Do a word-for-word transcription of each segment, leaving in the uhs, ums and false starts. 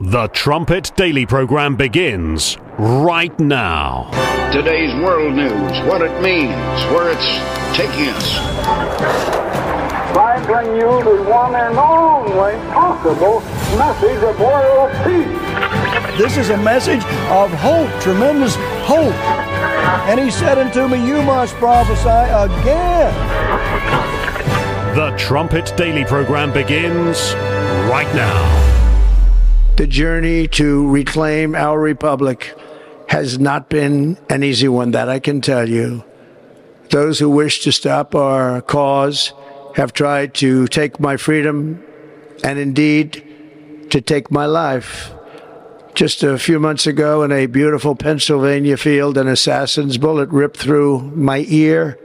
The Trumpet Daily program begins right now. Today's world news, what it means, where it's taking us. I bring you the one and only possible message of world peace. This is a message of hope, tremendous hope. And he said unto me, you must prophesy again. The Trumpet Daily program begins right now. The journey to reclaim our republic has not been an easy one, that I can tell you. Those who wish to stop our cause have tried to take my freedom and indeed to take my life. Just a few months ago in a beautiful Pennsylvania field, an assassin's bullet ripped through my ear.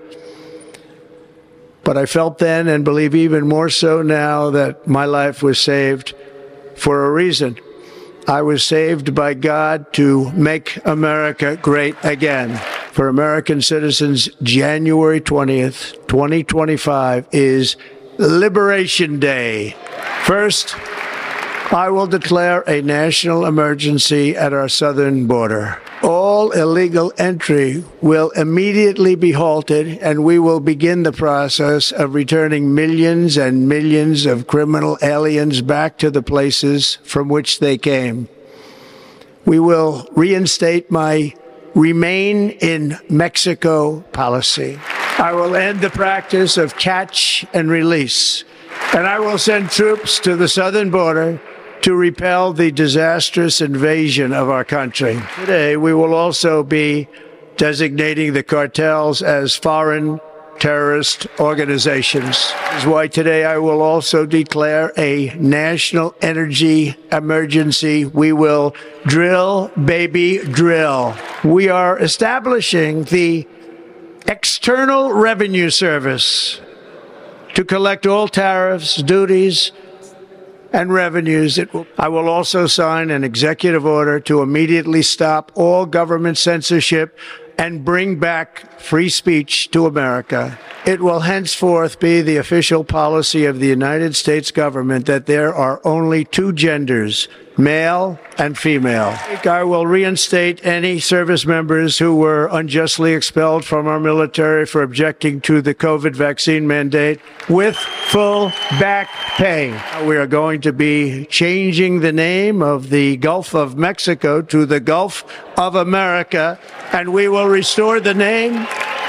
But I felt then, and believe even more so now, that my life was saved for a reason. I was saved by God to make America great again. For American citizens, January twentieth, twenty twenty-five is Liberation Day. First, I will declare a national emergency at our southern border. All illegal entry will immediately be halted, and we will begin the process of returning millions and millions of criminal aliens back to the places from which they came. We will reinstate my Remain in Mexico policy. I will end the practice of catch and release, and I will send troops to the southern border to repel the disastrous invasion of our country. Today, we will also be designating the cartels as foreign terrorist organizations. This is why today I will also declare a national energy emergency. We will drill, baby, drill. We are establishing the External Revenue Service to collect all tariffs, duties, and revenues. It will, I will also sign an executive order to immediately stop all government censorship and bring back free speech to America. It will henceforth be the official policy of the United States government that there are only two genders, male and female. I will reinstate any service members who were unjustly expelled from our military for objecting to the COVID vaccine mandate with full back pay. We are going to be changing the name of the Gulf of Mexico to the Gulf of America, and we will restore the name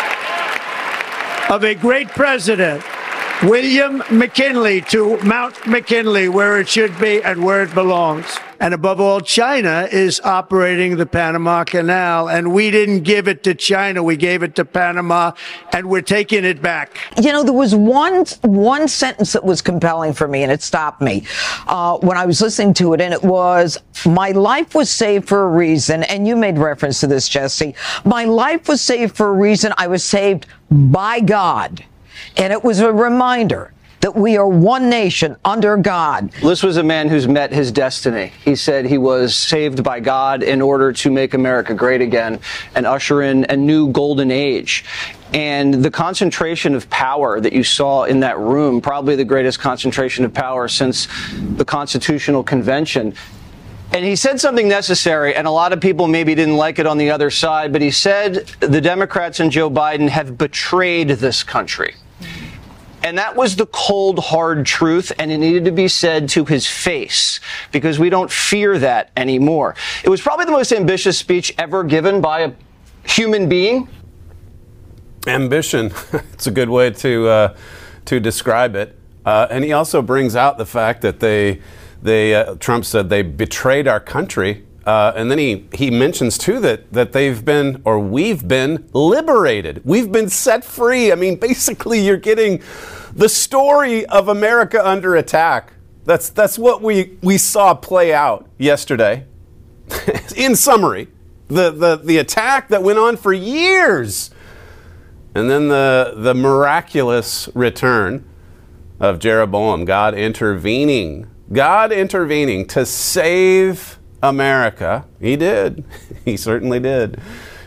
of a great president, William McKinley, to Mount McKinley, where it should be and where it belongs. And above all, China is operating the Panama Canal, and we didn't give it to China. We gave it to Panama, and we're taking it back. You know, there was one one sentence that was compelling for me, and it stopped me uh, when I was listening to it, and it was, my life was saved for a reason, and you made reference to this, Jesse. My life was saved for a reason. I was saved by God. And it was a reminder that we are one nation under God. This was a man who's met his destiny. He said he was saved by God in order to make America great again and usher in a new golden age. And the concentration of power that you saw in that room, probably the greatest concentration of power since the Constitutional Convention. And he said something necessary, and a lot of people maybe didn't like it on the other side, but he said the Democrats and Joe Biden have betrayed this country. And that was the cold, hard truth, and it needed to be said to his face, because we don't fear that anymore. It was probably the most ambitious speech ever given by a human being. Ambition. It's a good way to uh, to describe it. Uh, and he also brings out the fact that they, they uh, Trump said they betrayed our country. Uh, and then he, he mentions, too, that, that they've been, or we've been, liberated. We've been set free. I mean, basically, you're getting the story of America under attack. That's that's what we, we saw play out yesterday. In summary, the, the, the attack that went on for years. And then the, the miraculous return of Jeroboam, God intervening. God intervening to save America. He did. He certainly did.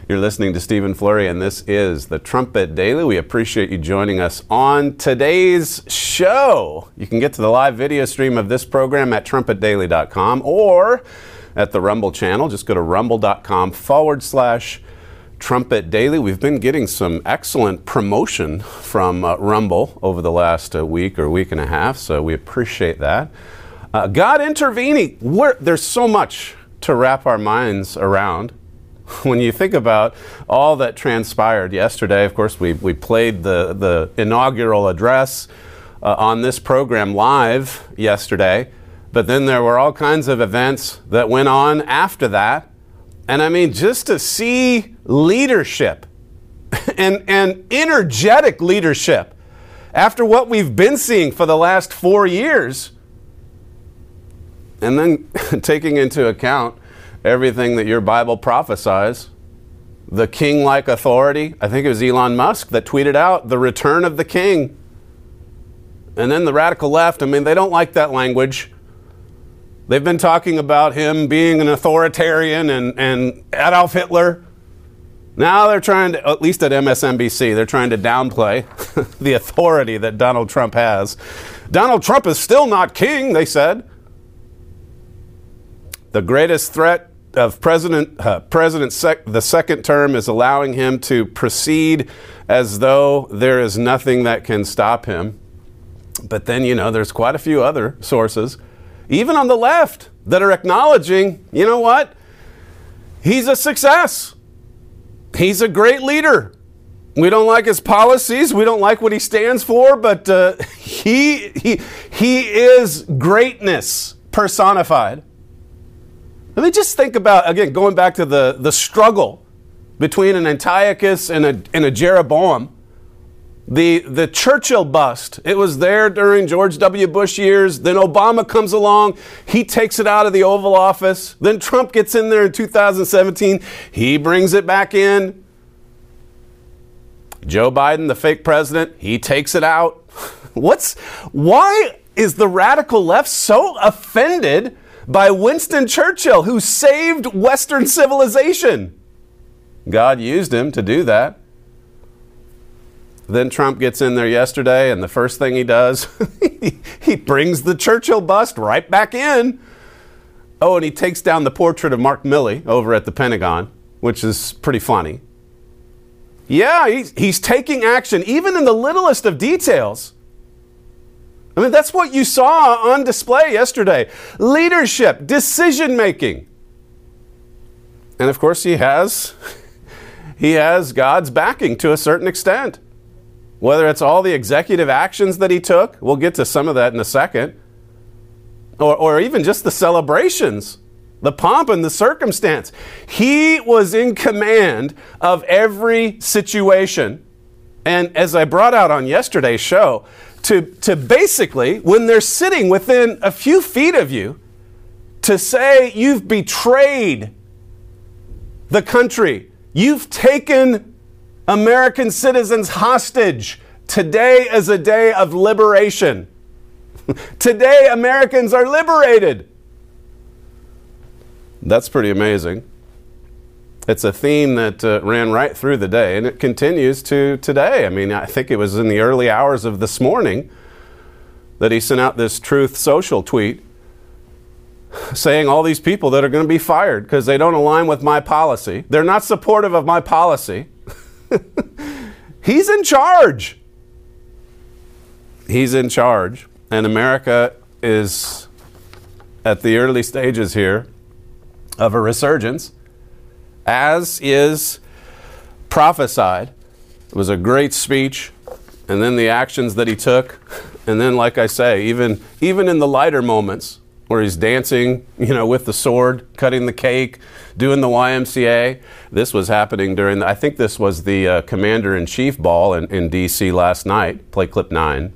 You're listening to Stephen Flurry, and this is the Trumpet Daily. We appreciate you joining us on today's show. You can get to the live video stream of this program at trumpet daily dot com or at the Rumble channel. Just go to rumble.com forward slash Trumpet Daily. We've been getting some excellent promotion from uh, Rumble over the last uh, week or week and a half, so we appreciate that. Uh, God intervening. We're, there's so much to wrap our minds around. When you think about all that transpired yesterday, of course, we, we played the, the inaugural address uh, on this program live yesterday, but then there were all kinds of events that went on after that. And I mean, just to see leadership and, and energetic leadership after what we've been seeing for the last four years, and then taking into account everything that your Bible prophesies, the king-like authority. I think it was Elon Musk that tweeted out the return of the king. And then the radical left, I mean, they don't like that language. They've been talking about him being an authoritarian and, and Adolf Hitler. Now they're trying to, at least at M S N B C, they're trying to downplay the authority that Donald Trump has. Donald Trump is still not king, they said. The greatest threat of President uh, President sec- the second term is allowing him to proceed as though there is nothing that can stop him. But then, you know, there's quite a few other sources, even on the left, that are acknowledging, you know what? He's a success. He's a great leader. We don't like his policies. We don't like what he stands for, but uh, he, he, he is greatness personified. I mean, just think about, again, going back to the, the struggle between an Antiochus and a, and a Jeroboam. The, the Churchill bust, it was there during George W. Bush years. Then Obama comes along. He takes it out of the Oval Office. Then Trump gets in there in two thousand seventeen. He brings it back in. Joe Biden, the fake president, he takes it out. What's, why is the radical left so offended by Winston Churchill, who saved Western civilization? God used him to do that. Then Trump gets in there yesterday, and the first thing he does, he brings the Churchill bust right back in. Oh, and he takes down the portrait of Mark Milley over at the Pentagon, which is pretty funny. Yeah, he's, he's taking action, even in the littlest of details. I mean, that's what you saw on display yesterday. Leadership, decision-making. And of course, he has, he has God's backing to a certain extent. Whether it's all the executive actions that he took, we'll get to some of that in a second, or, or even just the celebrations, the pomp and the circumstance. He was in command of every situation. And as I brought out on yesterday's show, to, to basically, when they're sitting within a few feet of you, to say you've betrayed the country, you've taken American citizens hostage. Today is a day of liberation. Today, Americans are liberated. That's pretty amazing. It's a theme that uh, ran right through the day, and it continues to today. I mean, I think it was in the early hours of this morning that he sent out this Truth Social tweet saying all these people that are going to be fired because they don't align with my policy. They're not supportive of my policy. He's in charge. He's in charge. And America is at the early stages here of a resurgence, as is prophesied. It was a great speech, and then the actions that he took, and then, like I say, even even in the lighter moments where he's dancing, you know, with the sword, cutting the cake, doing the Y M C A. This was happening during, the, I think this was the uh, Commander-in-Chief ball in, in D C last night. Play clip nine.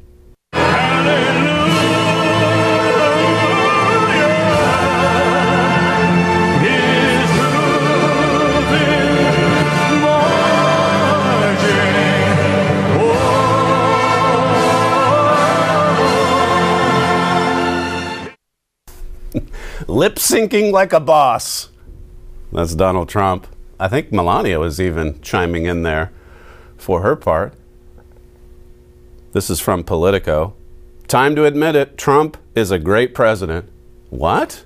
Lip syncing like a boss. That's Donald Trump. I think Melania was even chiming in there for her part. This is from Politico. Time to admit it, Trump is a great president. What?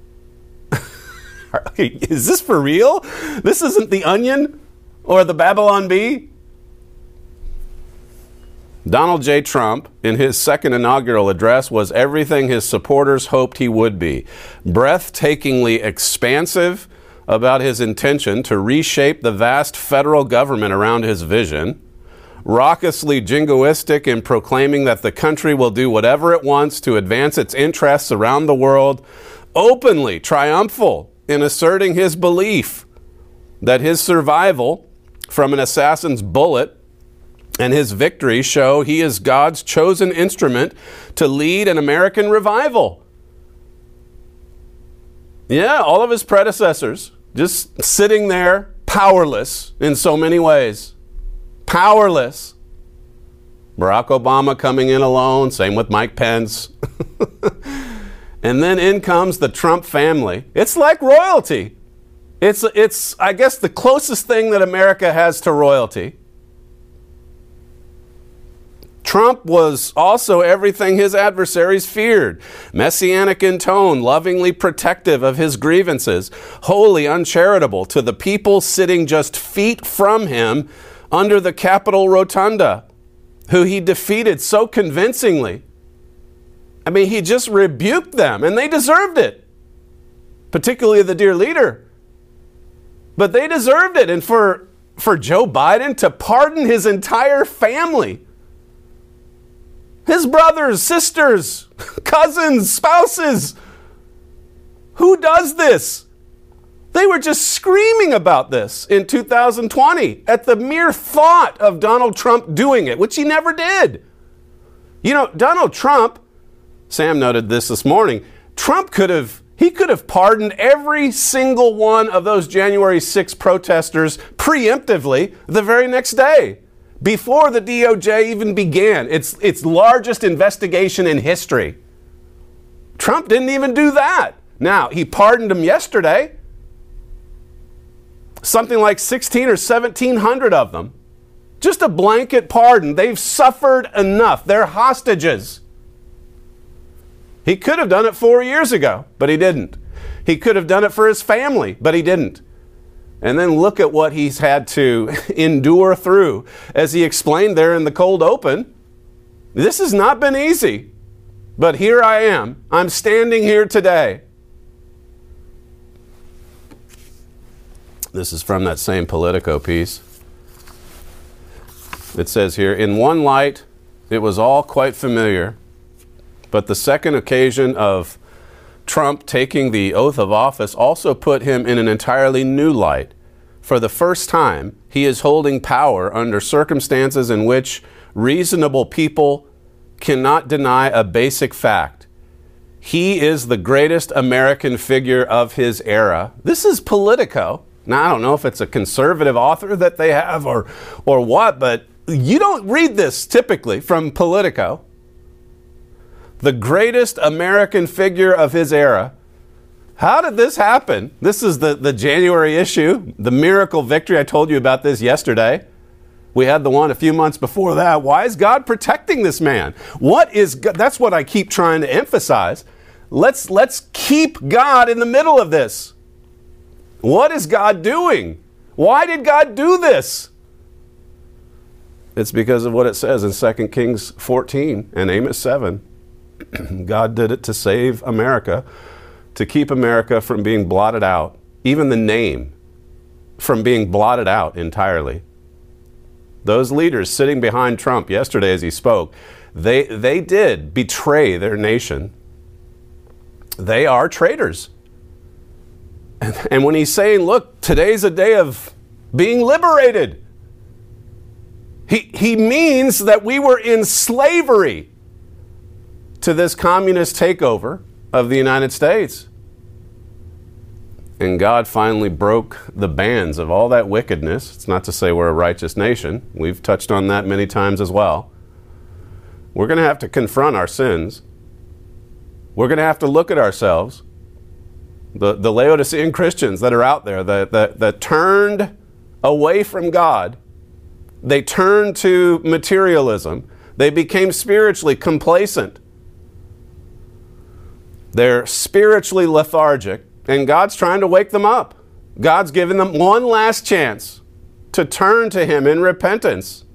Is this for real? This isn't The Onion or the Babylon Bee? Donald J. Trump, in his second inaugural address, was everything his supporters hoped he would be. Breathtakingly expansive about his intention to reshape the vast federal government around his vision. Raucously jingoistic in proclaiming that the country will do whatever it wants to advance its interests around the world. Openly triumphal in asserting his belief that his survival from an assassin's bullet and his victory show he is God's chosen instrument to lead an American revival. Yeah, all of his predecessors just sitting there, powerless in so many ways. Powerless. Barack Obama coming in alone, same with Mike Pence. And then in comes the Trump family. It's like royalty. It's, it's, I guess, the closest thing that America has to royalty. Trump was also everything his adversaries feared. Messianic in tone, lovingly protective of his grievances, wholly uncharitable to the people sitting just feet from him under the Capitol Rotunda, who he defeated so convincingly. I mean, he just rebuked them, and they deserved it, particularly the dear leader. But they deserved it, and for, for Joe Biden to pardon his entire family, his brothers, sisters, cousins, spouses. Who does this? They were just screaming about this in two thousand twenty at the mere thought of Donald Trump doing it, which he never did. You know, Donald Trump, Sam noted this this morning, Trump could have, he could have pardoned every single one of those January sixth protesters preemptively the very next day, before the D O J even began its, its largest investigation in history. Trump didn't even do that. Now, he pardoned them yesterday. Something like sixteen or seventeen hundred of them. Just a blanket pardon. They've suffered enough. They're hostages. He could have done it four years ago, but he didn't. He could have done it for his family, but he didn't. And then look at what he's had to endure through. As he explained there in the cold open, this has not been easy. But here I am. I'm standing here today. This is from that same Politico piece. It says here, in one light, it was all quite familiar. But the second occasion of Trump taking the oath of office also put him in an entirely new light. For the first time, he is holding power under circumstances in which reasonable people cannot deny a basic fact. He is the greatest American figure of his era. This is Politico. Now, I don't know if it's a conservative author that they have or, or what, but you don't read this typically from Politico. The greatest American figure of his era. How did this happen? This is the, the January issue, the miracle victory. I told you about this yesterday. We had the one a few months before that. Why is God protecting this man? What is God? That's what I keep trying to emphasize. Let's, let's keep God in the middle of this. What is God doing? Why did God do this? It's because of what it says in Second Kings fourteen and Amos seven. God did it to save America, to keep America from being blotted out, even the name from being blotted out entirely. Those leaders sitting behind Trump yesterday as he spoke, they, they did betray their nation. They are traitors. And, and when he's saying, look, today's a day of being liberated, he, he means that we were in slavery to this communist takeover of the United States. And God finally broke the bands of all that wickedness. It's not to say we're a righteous nation. We've touched on that many times as well. We're going to have to confront our sins. We're going to have to look at ourselves. the, the Laodicean Christians that are out there that, that, that turned away from God. They turned to materialism. They became spiritually complacent. They're spiritually lethargic, and God's trying to wake them up. God's giving them one last chance to turn to Him in repentance.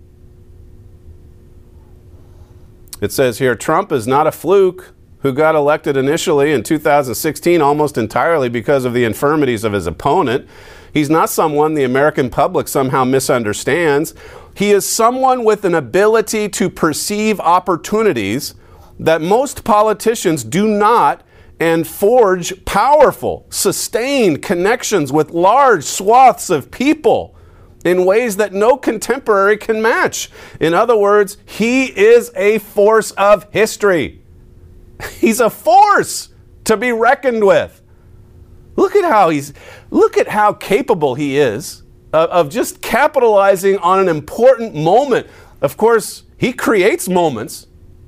It says here, Trump is not a fluke who got elected initially in two thousand sixteen almost entirely because of the infirmities of his opponent. He's not someone the American public somehow misunderstands. He is someone with an ability to perceive opportunities that most politicians do not, and forge powerful, sustained connections with large swaths of people in ways that no contemporary can match. In other words, he is a force of history. He's a force to be reckoned with. Look at how he's, look at how capable he is of, of just capitalizing on an important moment. Of course, he creates moments,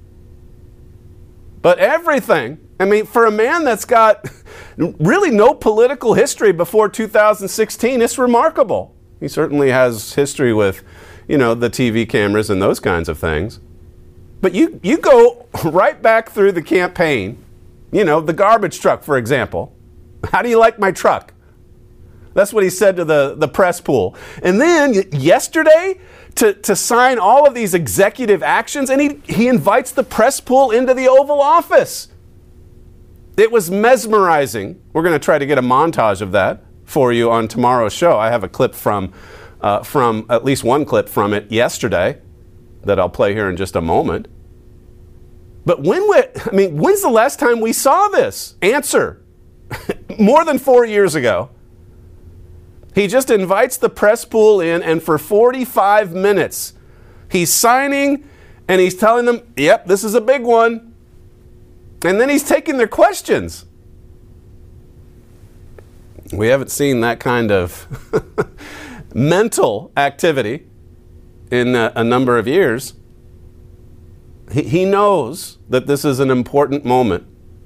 but everything, I mean, for a man that's got really no political history before two thousand sixteen, it's remarkable. He certainly has history with, you know, the T V cameras and those kinds of things. But you, you go right back through the campaign, you know, the garbage truck, for example. How do you like my truck? That's what he said to the, the press pool. And then yesterday, to, to sign all of these executive actions, and he, he invites the press pool into the Oval Office. It was mesmerizing. We're going to try to get a montage of that for you on tomorrow's show. I have a clip from, uh, from at least one clip from it yesterday that I'll play here in just a moment. But when we, I mean, when's the last time we saw this? Answer. More than four years ago. He just invites the press pool in, and for forty-five minutes, he's signing and he's telling them, yep, this is a big one. And then he's taking their questions. We haven't seen that kind of mental activity in a, a number of years. He, he knows that this is an important moment.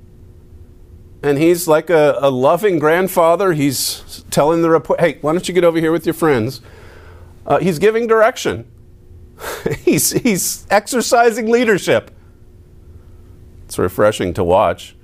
And he's like a, a loving grandfather. He's telling the report, hey, why don't you get over here with your friends? Uh, he's giving direction. he's, he's exercising leadership. It's refreshing to watch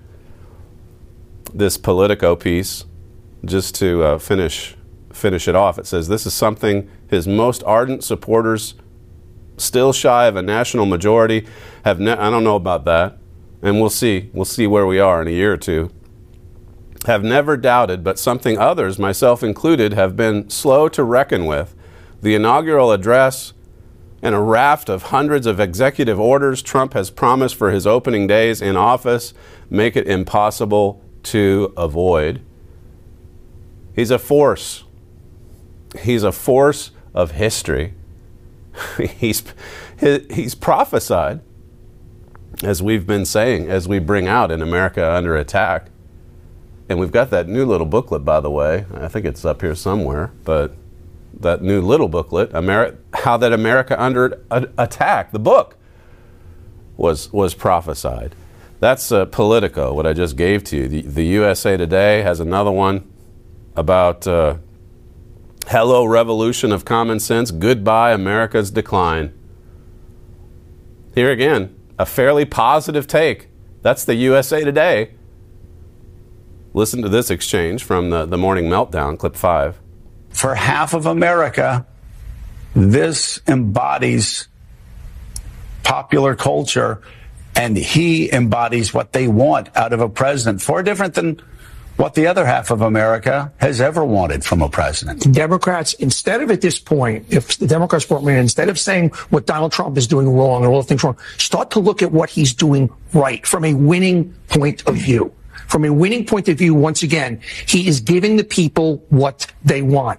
this Politico piece. Just to uh, finish finish it off, it says, this is something his most ardent supporters, still shy of a national majority, have ne- I don't know about that, and we'll see. We'll see where we are in a year or two. Have never doubted, but something others, myself included, have been slow to reckon with. The inaugural address and a raft of hundreds of executive orders Trump has promised for his opening days in office make it impossible to avoid. He's a force. He's a force of history. he's, he's prophesied, as we've been saying, as we bring out In America Under Attack. And we've got that new little booklet, by the way. I think it's up here somewhere. But that new little booklet, Ameri- How That America Under Attack, the book, was, was prophesied. That's uh, Politico, what I just gave to you. The, the U S A Today has another one about uh, hello, revolution of common sense, goodbye, America's decline. Here again, a fairly positive take. That's the U S A Today. Listen to this exchange from the, the Morning Meltdown, clip five. For half of America, this embodies popular culture, and he embodies what they want out of a president. Far different than what the other half of America has ever wanted from a president. Democrats, instead of at this point, if the Democrats brought me in, instead of saying what Donald Trump is doing wrong and all the things wrong, start to look at what he's doing right from a winning point of view. From a winning point of view, once again, he is giving the people what they want.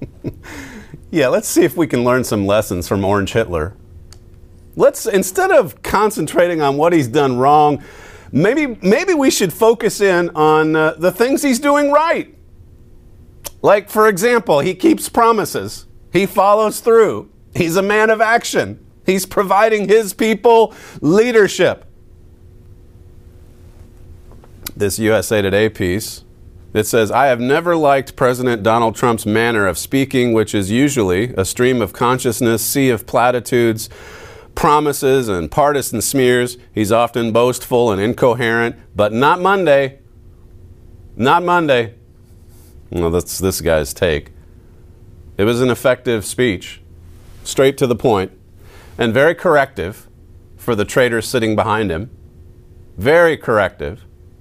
Yeah, let's see if we can learn some lessons from Orange Hitler. Let's, instead of concentrating on what he's done wrong, maybe maybe we should focus in on uh, the things he's doing right. Like, for example, he keeps promises. He follows through. He's a man of action. He's providing his people leadership. This U S A Today piece It says, I have never liked President Donald Trump's manner of speaking, which is usually a stream of consciousness, sea of platitudes, promises, and partisan smears. He's often boastful and incoherent, but not Monday. Not Monday. Well, that's this guy's take. It was an effective speech, straight to the point, and very corrective for the traitors sitting behind him. Very corrective.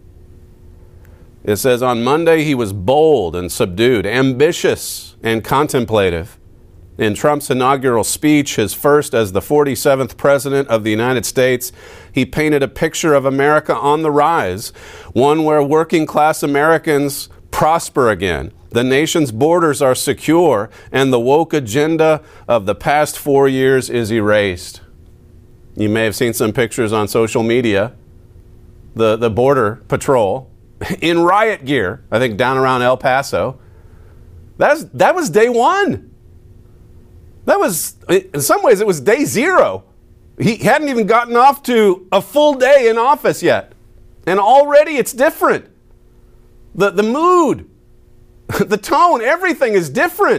It says, on Monday he was bold and subdued, ambitious and contemplative. In Trump's inaugural speech, his first as the forty-seventh President of the United States, he painted a picture of America on the rise, one where working class Americans prosper again, the nation's borders are secure, and the woke agenda of the past four years is erased. You may have seen some pictures on social media. The, the Border Patrol in riot gear, I think down around El Paso. That's, that was day one. That was, in some ways, it was day zero. He hadn't even gotten off to a full day in office yet. And already it's different. The, the mood, the tone, everything is different.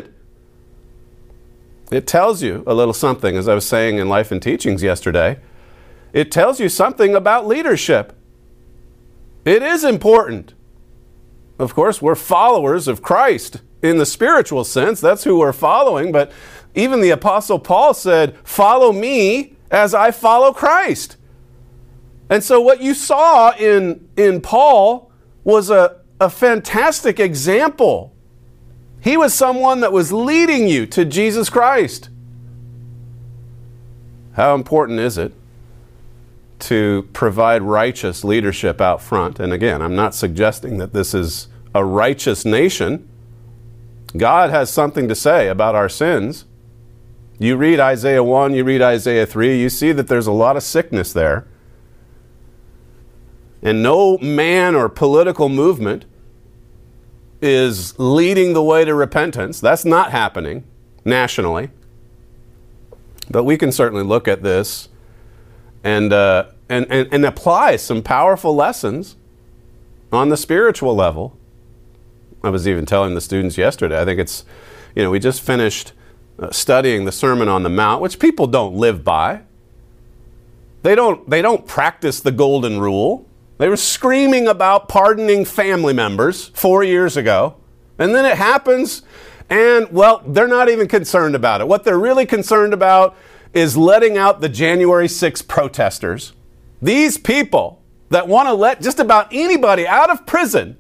It tells you a little something, as I was saying in Life and Teachings yesterday. It tells you something about leadership. It is important. Of course, we're followers of Christ in the spiritual sense. That's who we're following. But even the Apostle Paul said, follow me as I follow Christ. And so what you saw in, in Paul was a, a fantastic example. He was someone that was leading you to Jesus Christ. How important is it to provide righteous leadership out front? And again, I'm not suggesting that this is a righteous nation. God has something to say about our sins. You read Isaiah one, you read Isaiah three, you see that there's a lot of sickness there. And no man or political movement is leading the way to repentance. That's not happening nationally. But we can certainly look at this and, uh, and, and, and apply some powerful lessons on the spiritual level. I was even telling the students yesterday, I think it's, you know, we just finished uh, studying the Sermon on the Mount, which people don't live by. They don't, they don't practice the golden rule. They were screaming about pardoning family members four years ago. And then it happens, and, well, they're not even concerned about it. What they're really concerned about is letting out the January sixth protesters. These people that want to let just about anybody out of prison,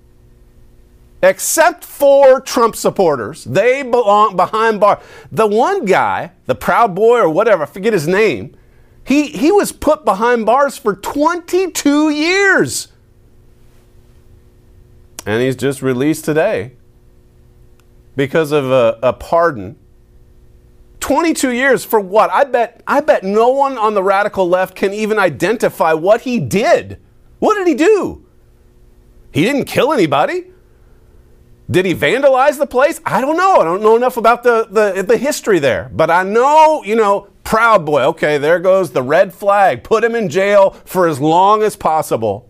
except for Trump supporters. They belong behind bars. The one guy, the Proud Boy or whatever, I forget his name, he, he was put behind bars for twenty-two years. And he's just released today because of a, a pardon. twenty-two years for what? I bet, I bet no one on the radical left can even identify what he did. What did he do? He didn't kill anybody. Did he vandalize the place? I don't know. I don't know enough about the, the, the history there. But I know, you know, Proud Boy. Okay, there goes the red flag. Put him in jail for as long as possible.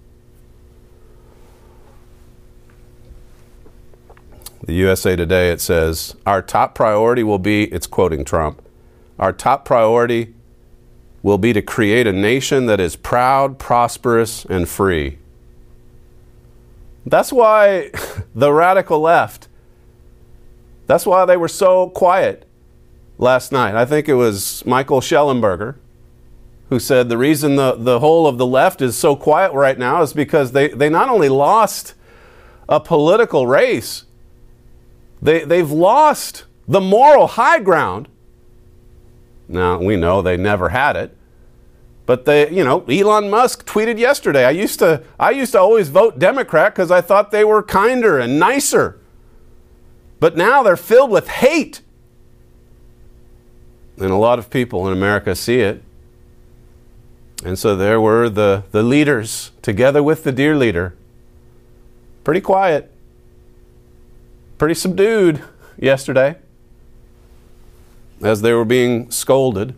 The U S A Today, it says, our top priority will be, it's quoting Trump, our top priority will be to create a nation that is proud, prosperous, and free. That's why the radical left, that's why they were so quiet last night. I think it was Michael Schellenberger who said the reason the, the whole of the left is so quiet right now is because they, they not only lost a political race, they, they've lost the moral high ground. Now, we know they never had it. But they, you know, Elon Musk tweeted yesterday, I used to I used to always vote Democrat because I thought they were kinder and nicer. But now they're filled with hate. And a lot of people in America see it. And so there were the, the leaders together with the dear leader. Pretty quiet. Pretty subdued yesterday as they were being scolded,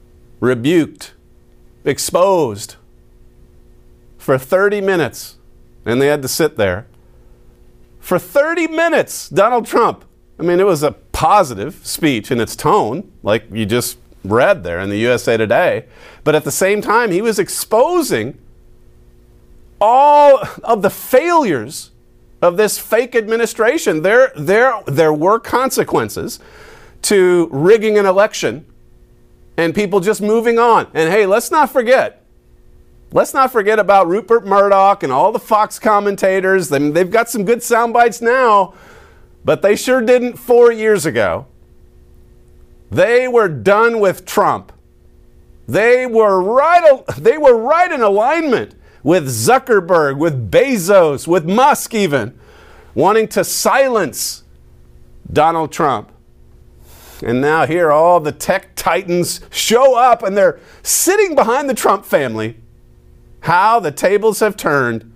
rebuked, exposed for thirty minutes and they had to sit there for thirty minutes. Donald Trump, I mean, it was a positive speech in its tone, like you just read there in the U S A Today. But at the same time, he was exposing all of the failures of this fake administration. There, there, there were consequences to rigging an election and people just moving on. And hey, let's not forget, let's not forget about Rupert Murdoch and all the Fox commentators. I mean, they've got some good sound bites now, but they sure didn't four years ago. They were done with Trump. They were right, they were right in alignment with Zuckerberg, with Bezos, with Musk even, wanting to silence Donald Trump. And now here all the tech titans show up and they're sitting behind the Trump family. How the tables have turned.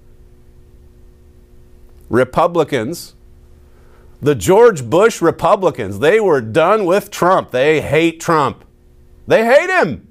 Republicans, the George Bush Republicans, they were done with Trump. They hate Trump. They hate him.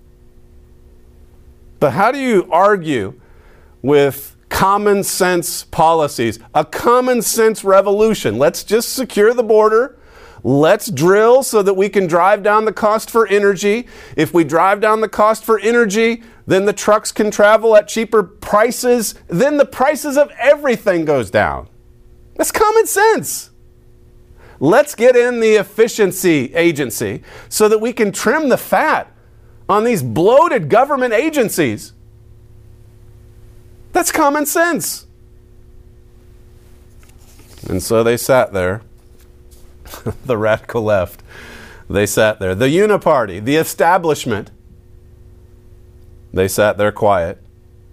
But how do you argue with common sense policies? A common sense revolution. Let's just secure the border. Let's drill so that we can drive down the cost for energy. If we drive down the cost for energy, then the trucks can travel at cheaper prices. Then the prices of everything goes down. That's common sense. Let's get in the efficiency agency so that we can trim the fat on these bloated government agencies. That's common sense. And so they sat there. The radical left. They sat there. The Uniparty, the establishment. They sat there quiet.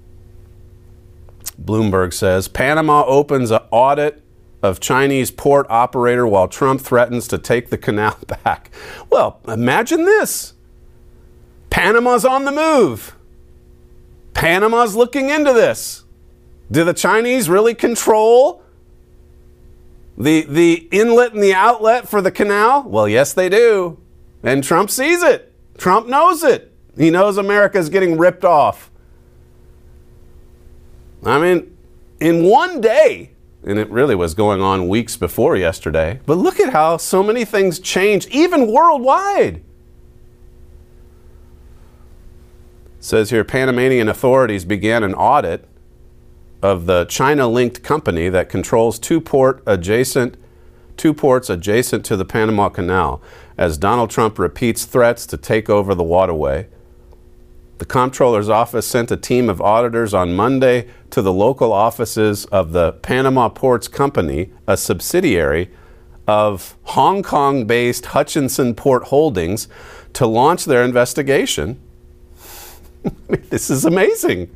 Bloomberg says, Panama opens an audit of Chinese port operator while Trump threatens to take the canal back. Well, imagine this. Panama's on the move. Panama's looking into this. Do the Chinese really control the, the inlet and the outlet for the canal? Well, yes, they do. And Trump sees it. Trump knows it. He knows America's getting ripped off. I mean, in one day, and it really was going on weeks before yesterday, but look at how so many things changed, even worldwide. It says here, Panamanian authorities began an audit of the China-linked company that controls two port adjacent, two ports adjacent to the Panama Canal, as Donald Trump repeats threats to take over the waterway. The comptroller's office sent a team of auditors on Monday to the local offices of the Panama Ports Company, a subsidiary of Hong Kong-based Hutchinson Port Holdings, to launch their investigation. This is amazing.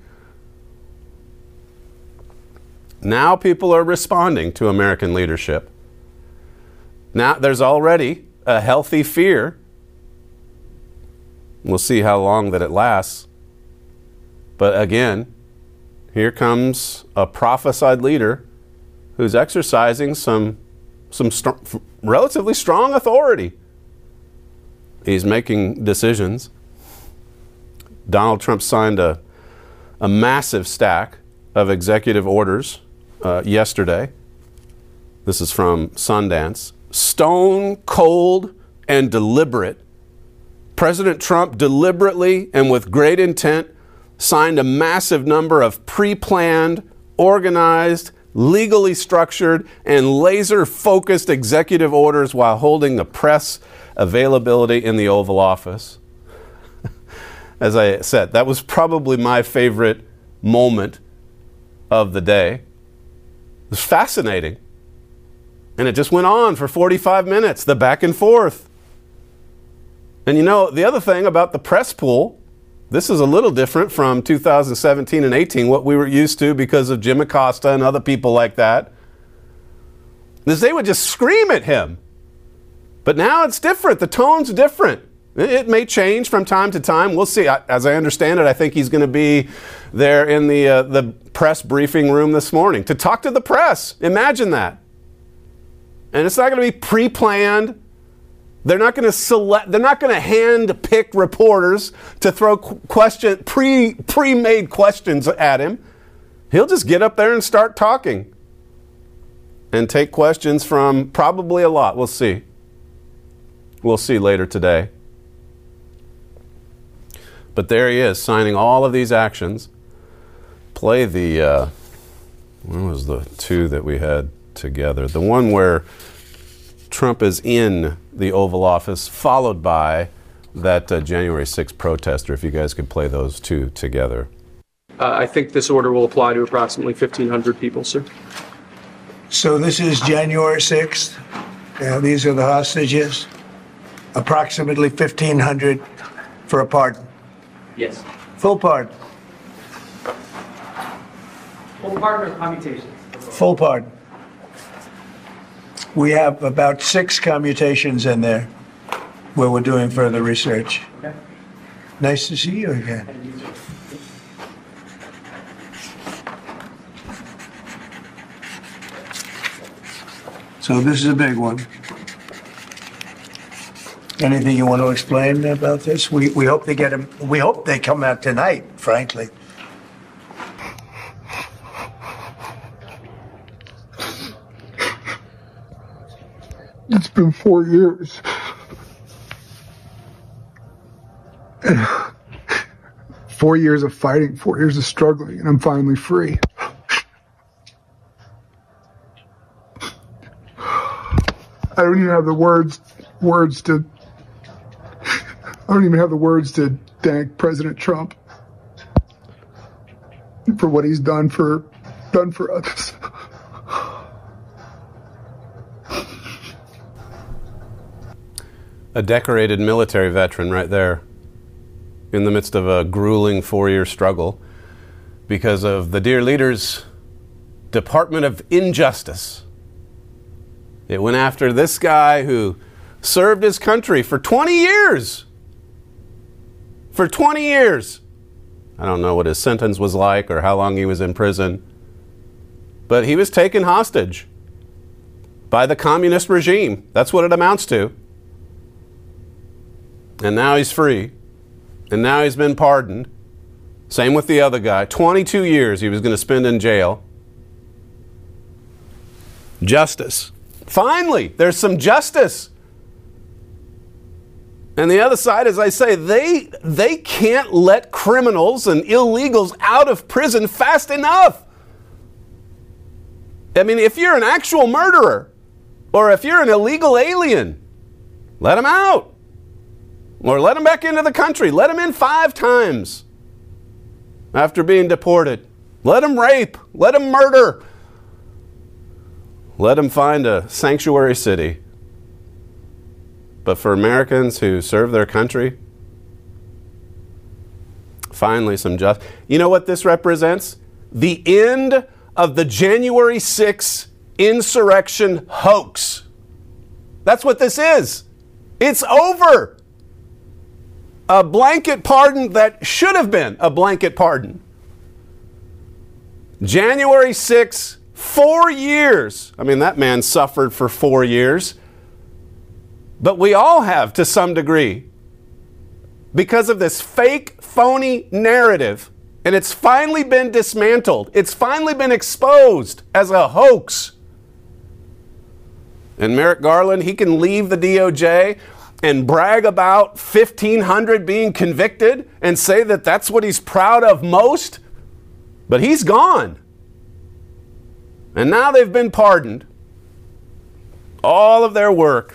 Now people are responding to American leadership. Now there's already a healthy fear. We'll see how long that it lasts. But again, here comes a prophesied leader who's exercising some, some st- relatively strong authority. He's making decisions. Donald Trump signed a, a massive stack of executive orders uh, yesterday. This is from Sundance. Stone cold and deliberate. President Trump deliberately and with great intent signed a massive number of pre-planned, organized, legally structured, and laser-focused executive orders while holding the press availability in the Oval Office. As I said, that was probably my favorite moment of the day. It was fascinating. And it just went on for forty-five minutes, the back and forth. And you know, the other thing about the press pool, this is a little different from two thousand seventeen and eighteen, what we were used to because of Jim Acosta and other people like that, is they would just scream at him. But now it's different. The tone's different. It may change from time to time. We'll see. As I understand it, I think he's going to be there in the uh, the press briefing room this morning to talk to the press. Imagine that. And it's not going to be pre-planned. They're not going to select. They're not going to hand pick reporters to throw question pre pre-made questions at him. He'll just get up there and start talking and take questions from probably a lot. We'll see. We'll see later today. But there he is, signing all of these actions. Play the, uh, what was the two that we had together? The one where Trump is in the Oval Office, followed by that uh, January sixth protester. If you guys could play those two together. Uh, I think this order will apply to approximately fifteen hundred people, sir. So this is January sixth. Yeah, these are the hostages. Approximately fifteen hundred for a pardon. Yes. Full pardon. Full pardon or commutations? Full pardon. We have about six commutations in there where we're doing further research. Okay. Nice to see you again. So this is a big one. Anything you want to explain about this? We we hope they get them. We hope they come out tonight, frankly. It's been four years. And four years of fighting, four years of struggling, and I'm finally free. I don't even have the words words to I don't even have the words to thank President Trump for what he's done for done for others. A decorated military veteran right there, in the midst of a grueling four-year struggle because of the dear leader's Department of Injustice. It went after this guy who served his country for twenty years. For twenty years. I don't know what his sentence was like or how long he was in prison, but he was taken hostage by the communist regime. That's what it amounts to. And now he's free. And now he's been pardoned. Same with the other guy. twenty-two years he was going to spend in jail. Justice. Finally, there's some justice. And the other side, as I say, they, they can't let criminals and illegals out of prison fast enough. I mean, if you're an actual murderer, or if you're an illegal alien, let them out. Or let him back into the country. Let him in five times after being deported. Let him rape. Let him murder. Let him find a sanctuary city. But for Americans who serve their country, finally some justice. You know what this represents? The end of the January sixth insurrection hoax. That's what this is. It's over. A blanket pardon that should have been a blanket pardon. January sixth, four years. I mean, that man suffered for four years. But we all have to some degree because of this fake, phony narrative. And it's finally been dismantled. It's finally been exposed as a hoax. And Merrick Garland, he can leave the D O J and brag about fifteen hundred being convicted and say that that's what he's proud of most. But he's gone. And now they've been pardoned. All of their work.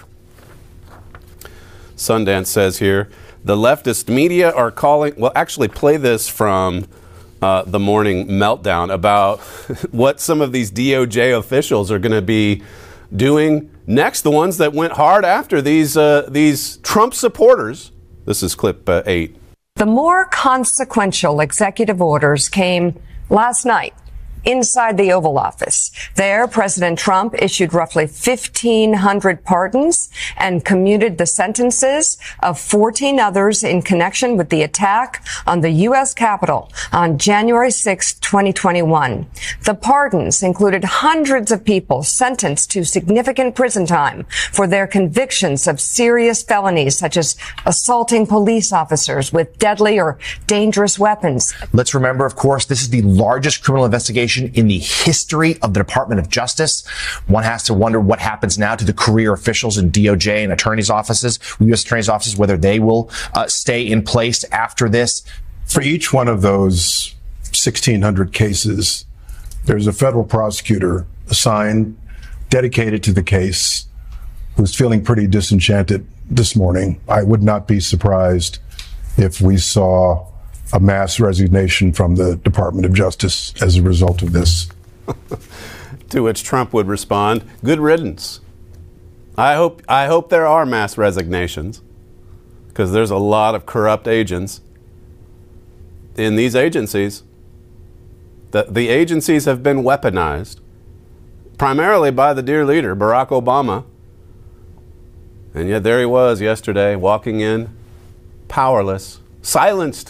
Sundance says here, the leftist media are calling, well, actually play this from uh, the Morning Meltdown about what some of these D O J officials are going to be doing next, the ones that went hard after these uh, these Trump supporters. This is clip uh, eight. The more consequential executive orders came last night inside the Oval Office. There, President Trump issued roughly fifteen hundred pardons and commuted the sentences of fourteen others in connection with the attack on the U S Capitol on January sixth, twenty twenty-one. The pardons included hundreds of people sentenced to significant prison time for their convictions of serious felonies such as assaulting police officers with deadly or dangerous weapons. Let's remember, of course, this is the largest criminal investigation in the history of the Department of Justice. One has to wonder what happens now to the career officials in D O J and attorneys' offices, U S attorneys' offices, whether they will uh, stay in place after this. For each one of those sixteen hundred cases, there's a federal prosecutor assigned, dedicated to the case, who's feeling pretty disenchanted this morning. I would not be surprised if we saw a mass resignation from the Department of Justice as a result of this. To which Trump would respond, good riddance. I hope, I hope there are mass resignations, because there's a lot of corrupt agents in these agencies. The, the agencies have been weaponized, primarily by the dear leader, Barack Obama. And yet there he was yesterday, walking in, powerless, silenced.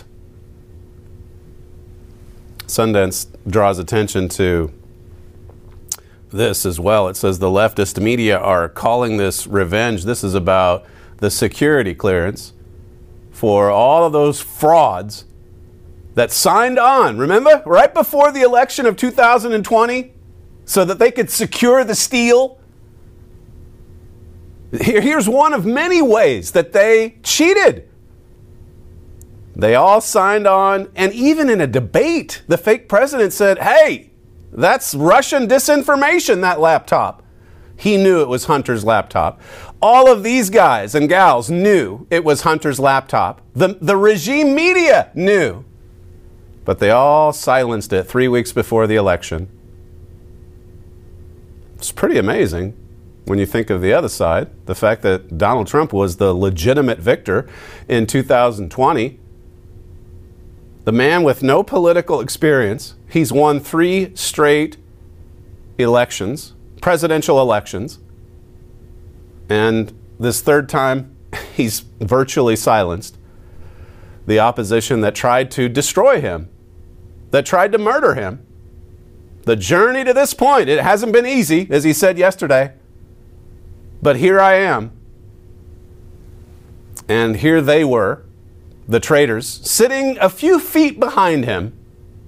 Sundance draws attention to this as well. It says the leftist media are calling this revenge. This is about the security clearance for all of those frauds that signed on, remember, right before the election of two thousand twenty, so that they could secure the steal. Here, here's one of many ways that they cheated. They all signed on, and even in a debate, the fake president said, hey, that's Russian disinformation, that laptop. He knew it was Hunter's laptop. All of these guys and gals knew it was Hunter's laptop. The, the regime media knew. But they all silenced it three weeks before the election. It's pretty amazing when you think of the other side. The fact that Donald Trump was the legitimate victor in two thousand twenty. The man with no political experience. He's won three straight elections, presidential elections. And this third time, he's virtually silenced the opposition that tried to destroy him, that tried to murder him. The journey to this point, it hasn't been easy, as he said yesterday. But here I am. And here they were, the traitors, sitting a few feet behind him.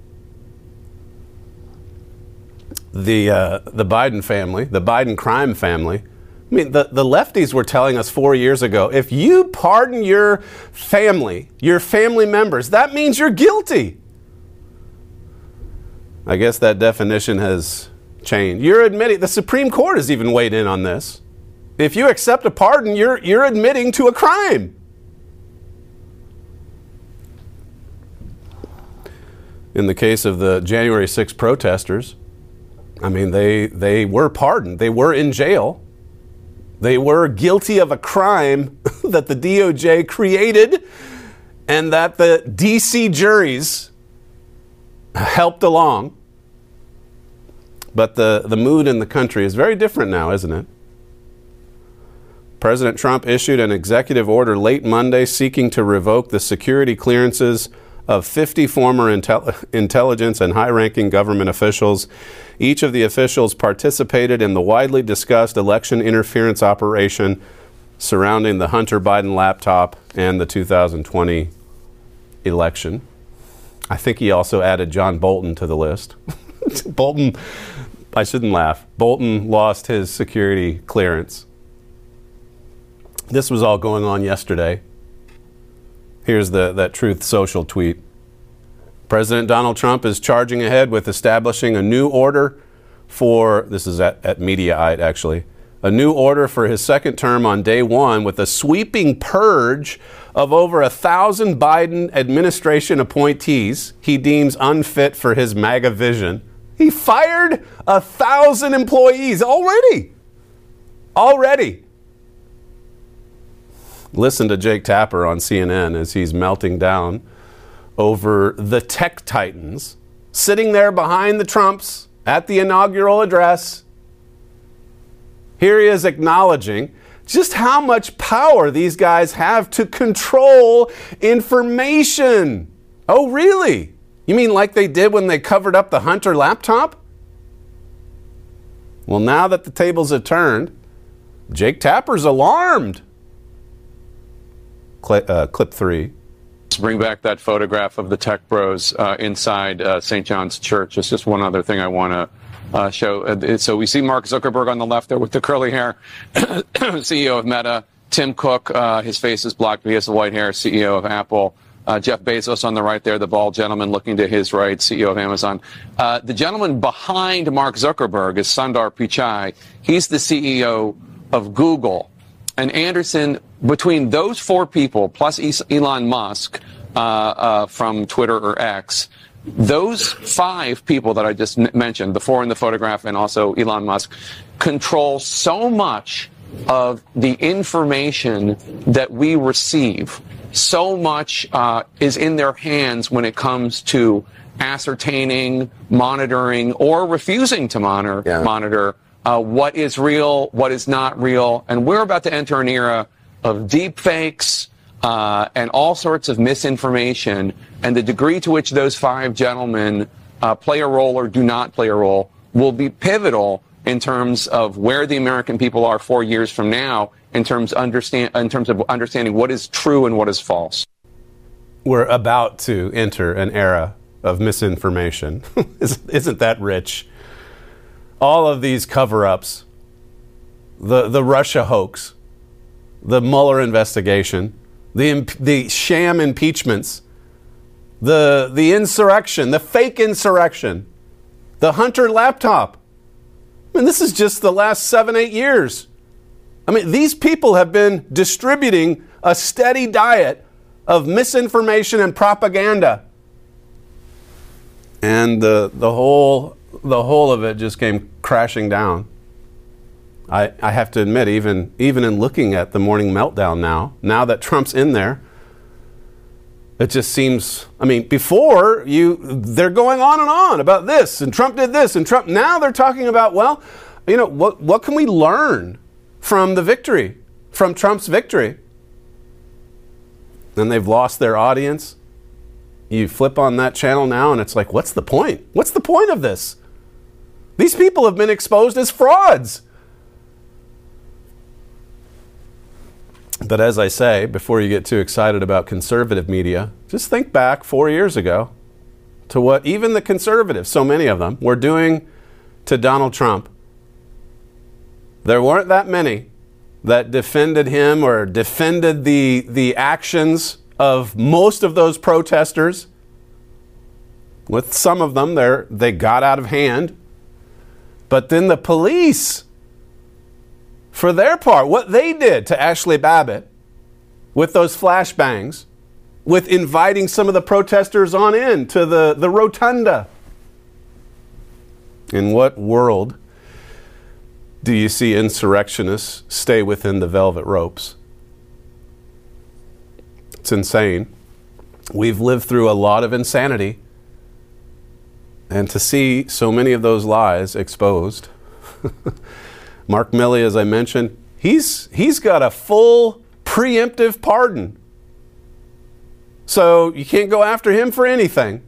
The uh, the Biden family, the Biden crime family. I mean, the, the lefties were telling us four years ago, if you pardon your family, your family members, that means you're guilty. I guess that definition has changed. You're admitting, the Supreme Court has even weighed in on this. If you accept a pardon, you're you're admitting to a crime. In the case of the January sixth protesters, I mean, they they were pardoned. They were in jail. They were guilty of a crime that the D O J created and that the D C juries helped along. But the, the mood in the country is very different now, isn't it? President Trump issued an executive order late Monday seeking to revoke the security clearances of fifty former intel- intelligence and high-ranking government officials. Each of the officials participated in the widely discussed election interference operation surrounding the Hunter Biden laptop and the two thousand twenty election. I think he also added John Bolton to the list. Bolton, I shouldn't laugh. Bolton lost his security clearance. This was all going on yesterday. Here's the that Truth Social tweet. President Donald Trump is charging ahead with establishing a new order for, this is at, at Mediaite actually, a new order for his second term on day one with a sweeping purge of over a thousand Biden administration appointees he deems unfit for his MAGA vision. He fired a thousand employees already. Already. Listen to Jake Tapper on C N N as he's melting down over the tech titans sitting there behind the Trumps at the inaugural address. Here he is acknowledging just how much power these guys have to control information. Oh, really? You mean like they did when they covered up the Hunter laptop? Well, now that the tables have turned, Jake Tapper's alarmed. Cl- uh, clip three. Let's bring back that photograph of the tech bros uh, inside uh, Saint John's Church. It's just one other thing I want to uh, show. Uh, so we see Mark Zuckerberg on the left there with the curly hair, C E O of Meta. Tim Cook, uh, his face is blocked, but he has the white hair, C E O of Apple. Uh, Jeff Bezos on the right there, the bald gentleman looking to his right, C E O of Amazon. Uh, the gentleman behind Mark Zuckerberg is Sundar Pichai. He's the C E O of Google. And Anderson, between those four people, plus Elon Musk uh, uh, from Twitter or X, those five people that I just n- mentioned, the four in the photograph and also Elon Musk, control so much of the information that we receive. So much uh, is in their hands when it comes to ascertaining, monitoring, or refusing to monitor, yeah. monitor uh, what is real, what is not real. And we're about to enter an era of deep fakes uh, and all sorts of misinformation. And the degree to which those five gentlemen uh, play a role or do not play a role will be pivotal in terms of where the American people are four years from now, in terms understand in terms of understanding what is true and what is false. We're about to enter an era of misinformation. Isn't that rich? All of these cover-ups, the the Russia hoax, the Mueller investigation, the the sham impeachments, the the insurrection, the fake insurrection, the Hunter laptop. I mean, this is just the last seven, eight years. I mean, these people have been distributing a steady diet of misinformation and propaganda. And the the whole the whole of it just came crashing down. I, I have to admit, even even in looking at the morning meltdown now, now that Trump's in there, it just seems, I mean, before you, they're going on and on about this, and Trump did this, and Trump, now they're talking about, well, you know, what what can we learn from the victory, from Trump's victory? Then they've lost their audience. You flip on that channel now and it's like, what's the point? What's the point of this? These people have been exposed as frauds. But as I say, before you get too excited about conservative media, just think back four years ago to what even the conservatives, so many of them, were doing to Donald Trump. There weren't that many that defended him or defended the, the actions of most of those protesters. With some of them, they they got out of hand. But then the police, for their part, what they did to Ashley Babbitt with those flashbangs, with inviting some of the protesters on in to the, the rotunda. In what world do you see insurrectionists stay within the velvet ropes? It's insane. We've lived through a lot of insanity. And to see so many of those lies exposed. Mark Milley, as I mentioned, he's he's got a full preemptive pardon. So you can't go after him for anything.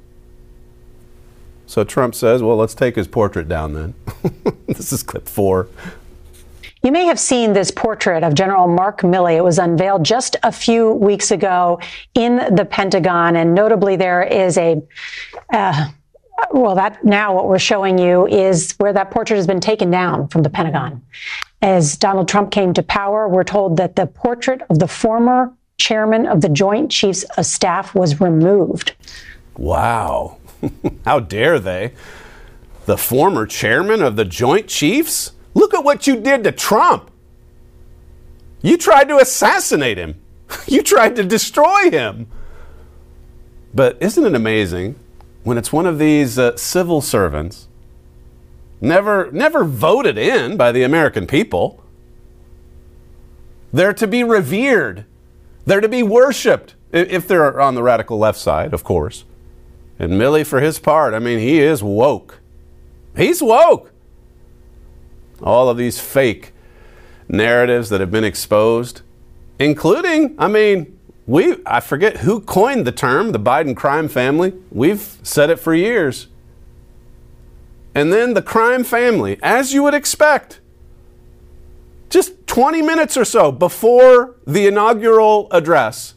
So Trump says, well, let's take his portrait down then. This is clip four. You may have seen this portrait of General Mark Milley. It was unveiled just a few weeks ago in the Pentagon. And notably, there is a, uh, well, that now what we're showing you is where that portrait has been taken down from the Pentagon. As Donald Trump came to power, we're told that the portrait of the former chairman of the Joint Chiefs of Staff was removed. Wow. How dare they? The former chairman of the Joint Chiefs? Look at what you did to Trump. You tried to assassinate him. You tried to destroy him. But isn't it amazing when it's one of these uh, civil servants, never, never voted in by the American people? They're to be revered. They're to be worshipped, if they're on the radical left side, of course. And Milley, for his part, I mean, he is woke. He's woke. All of these fake narratives that have been exposed, including, I mean, we I forget who coined the term, the Biden crime family. We've said it for years. And then the crime family, as you would expect, just twenty minutes or so before the inaugural address,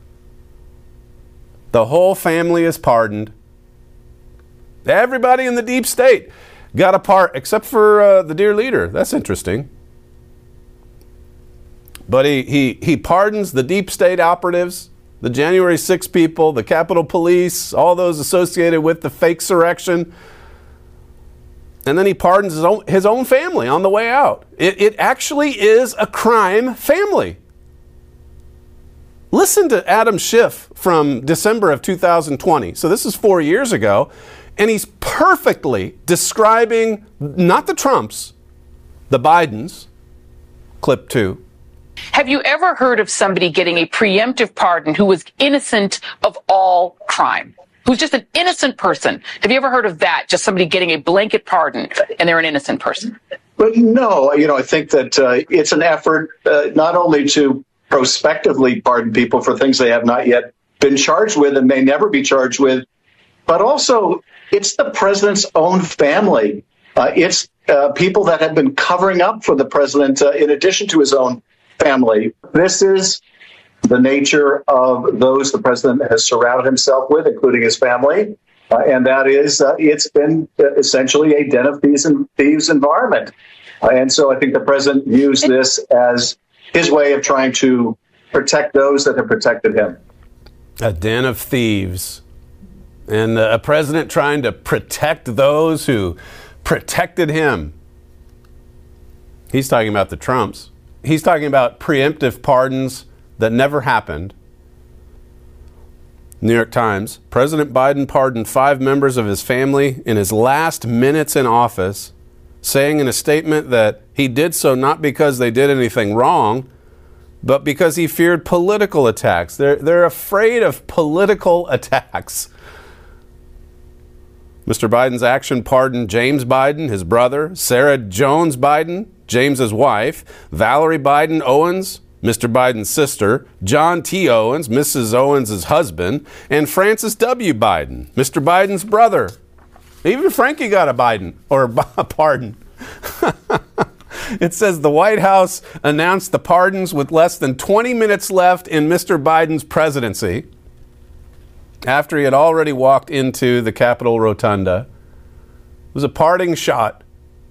the whole family is pardoned. Everybody in the deep state got a part, except for uh, the dear leader. That's interesting. But he, he, he pardons the deep state operatives, the January sixth people, the Capitol Police, all those associated with the fake surrection. And then he pardons his own, his own family on the way out. It, it actually is a crime family. Listen to Adam Schiff from December of two thousand twenty. So this is four years ago. And he's perfectly describing not the Trumps, the Bidens. Clip two. Have you ever heard of somebody getting a preemptive pardon who was innocent of all crime? Who's just an innocent person? Have you ever heard of that? Just somebody getting a blanket pardon and they're an innocent person? But no, you know, I think that uh, it's an effort uh, not only to prospectively pardon people for things they have not yet been charged with and may never be charged with, but also it's the president's own family. Uh, it's uh, people that have been covering up for the president uh, in addition to his own family. This is the nature of those the president has surrounded himself with, including his family. Uh, and that is, uh, it's been essentially a den of thieves, and thieves environment. Uh, and so I think the president views this as his way of trying to protect those that have protected him. A den of thieves. And a president trying to protect those who protected him. He's talking about the Trumps. He's talking about preemptive pardons that never happened. New York Times, President Biden pardoned five members of his family in his last minutes in office, saying in a statement that he did so not because they did anything wrong, but because he feared political attacks. They're, they're afraid of political attacks. Mister Biden's action pardoned James Biden, his brother, Sarah Jones Biden, James's wife, Valerie Biden Owens, Mister Biden's sister, John T. Owens, Missus Owens' husband, and Francis W. Biden, Mister Biden's brother. Even Frankie got a Biden, or a pardon. It says the White House announced the pardons with less than twenty minutes left in Mister Biden's presidency, after he had already walked into the Capitol Rotunda. It was a parting shot.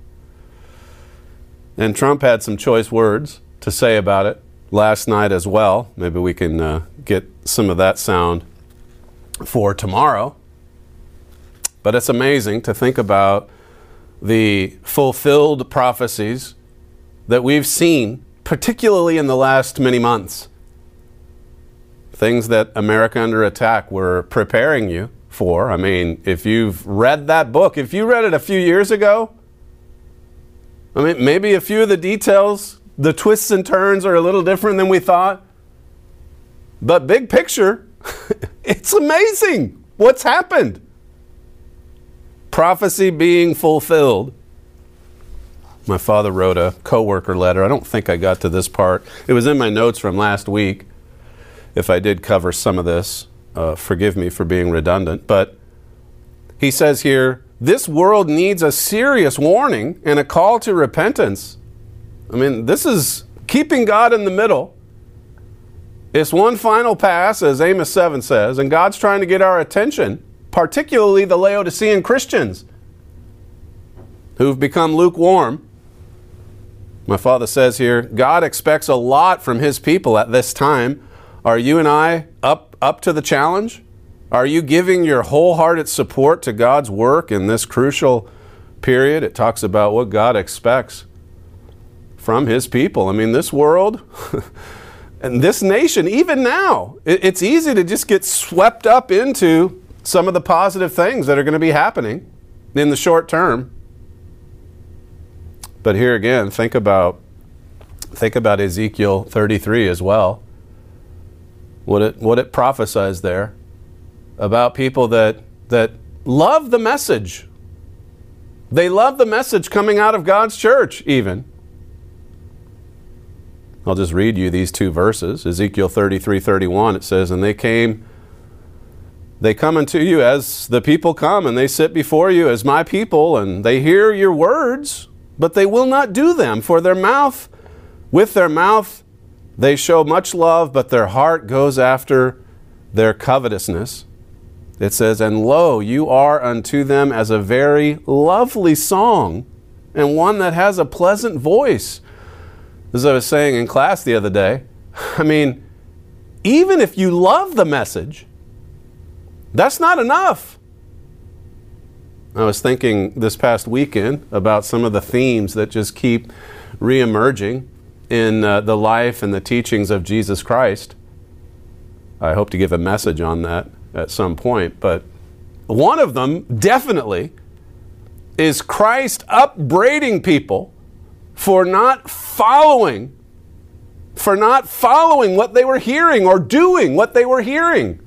And Trump had some choice words to say about it last night as well. Maybe we can uh, get some of that sound for tomorrow. But it's amazing to think about the fulfilled prophecies that we've seen, particularly in the last many months. Things that America Under Attack were preparing you for. I mean, if you've read that book, if you read it a few years ago, I mean, maybe a few of the details, the twists and turns are a little different than we thought. But big picture, it's amazing what's happened. Prophecy being fulfilled. My father wrote a coworker letter. I don't think I got to this part. It was in my notes from last week. If I did cover some of this, uh, forgive me for being redundant. But he says here, this world needs a serious warning and a call to repentance. I mean, this is keeping God in the middle. It's one final pass, as Amos seven says, and God's trying to get our attention, particularly the Laodicean Christians who've become lukewarm. My father says here, God expects a lot from his people at this time. Are you and I up, up to the challenge? Are you giving your wholehearted support to God's work in this crucial period? It talks about what God expects from his people. I mean, this world and this nation, even now, it, it's easy to just get swept up into some of the positive things that are going to be happening in the short term. But here again, think about think about Ezekiel thirty-three as well. What it what it prophesies there about people that that love the message. They love the message coming out of God's church, even. I'll just read you these two verses. Ezekiel thirty-three thirty-one, it says, And they came, they come unto you as the people come, and they sit before you as my people, and they hear your words, but they will not do them. For their mouth, with their mouth, they show much love, but their heart goes after their covetousness. It says, And lo, you are unto them as a very lovely song, and one that has a pleasant voice. As I was saying in class the other day, I mean, even if you love the message, that's not enough. I was thinking this past weekend about some of the themes that just keep reemerging in uh, the life and the teachings of Jesus Christ. I hope to give a message on that at some point, but one of them definitely is Christ upbraiding people for not following, for not following what they were hearing or doing what they were hearing.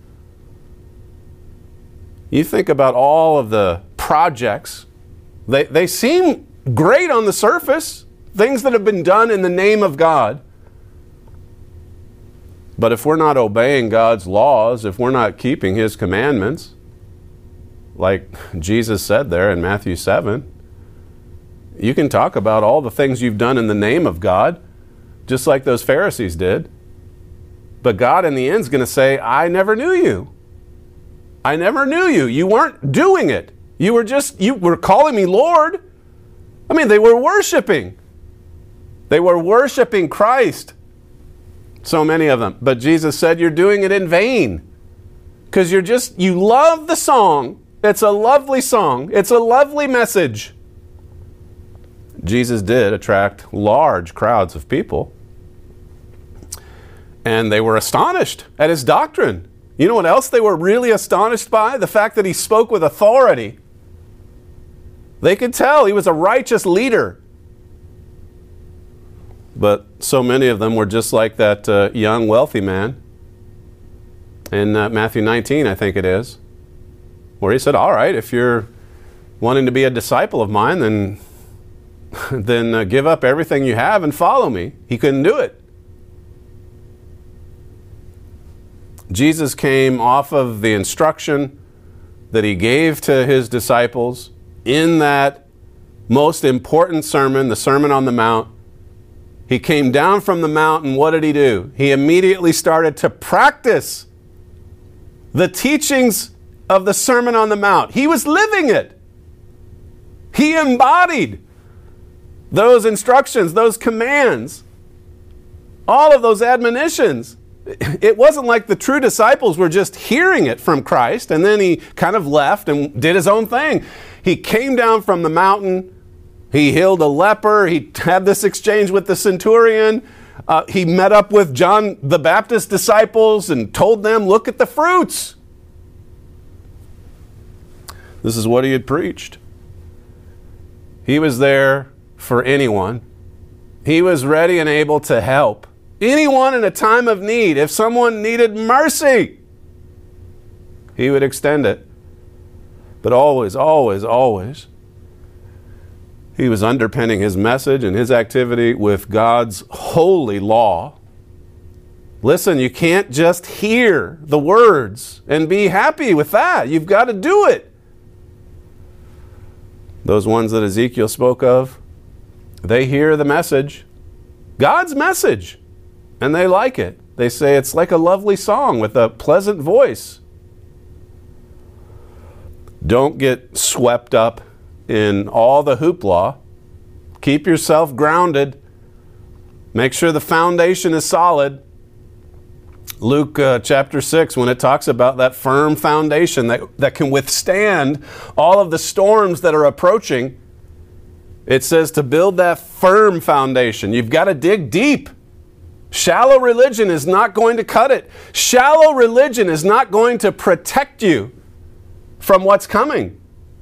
You think about all of the projects, they, they seem great on the surface, things that have been done in the name of God. But if we're not obeying God's laws, if we're not keeping His commandments, like Jesus said there in Matthew seven, you can talk about all the things you've done in the name of God, just like those Pharisees did. But God in the end is going to say, I never knew you. I never knew you. You weren't doing it. You were just, you were calling me Lord. I mean, they were worshiping. They were worshiping Christ. So many of them. But Jesus said, you're doing it in vain. Because you're just, you love the song. It's a lovely song. It's a lovely message. Jesus did attract large crowds of people. And they were astonished at His doctrine. You know what else they were really astonished by? The fact that He spoke with authority. They could tell He was a righteous leader. But so many of them were just like that uh, young wealthy man in uh, Matthew nineteen, I think it is, where he said, all right, if you're wanting to be a disciple of mine, then, then uh, give up everything you have and follow me. He couldn't do it. Jesus came off of the instruction that He gave to His disciples in that most important sermon, the Sermon on the Mount. He came down from the mountain. What did He do? He immediately started to practice the teachings of the Sermon on the Mount. He was living it. He embodied those instructions, those commands, all of those admonitions. It wasn't like the true disciples were just hearing it from Christ and then He kind of left and did His own thing. He came down from the mountain. He healed a leper. He had this exchange with the centurion. Uh, he met up with John the Baptist's disciples and told them, look at the fruits. This is what He had preached. He was there for anyone. He was ready and able to help anyone in a time of need. If someone needed mercy, He would extend it. But always, always, always, He was underpinning His message and His activity with God's holy law. Listen, you can't just hear the words and be happy with that. You've got to do it. Those ones that Ezekiel spoke of, they hear the message, God's message, and they like it. They say it's like a lovely song with a pleasant voice. Don't get swept up in all the hoopla. Keep yourself grounded. Make sure the foundation is solid. Luke uh, chapter six, when it talks about that firm foundation that, that can withstand all of the storms that are approaching, it says to build that firm foundation, you've got to dig deep. Shallow religion is not going to cut it. Shallow religion is not going to protect you from what's coming.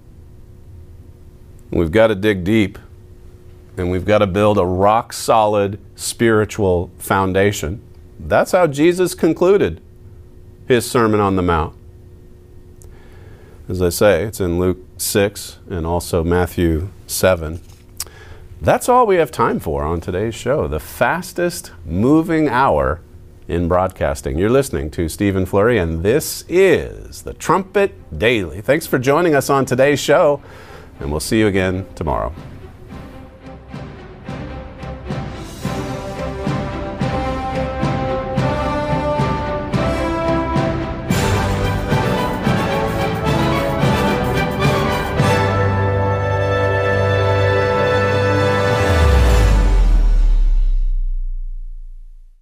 We've got to dig deep, and we've got to build a rock-solid spiritual foundation. That's how Jesus concluded His Sermon on the Mount. As I say, it's in Luke six and also Matthew seven. That's all we have time for on today's show. The fastest moving hour in broadcasting. You're listening to Stephen Flurry, and this is the Trumpet Daily. Thanks for joining us on today's show, and we'll see you again tomorrow.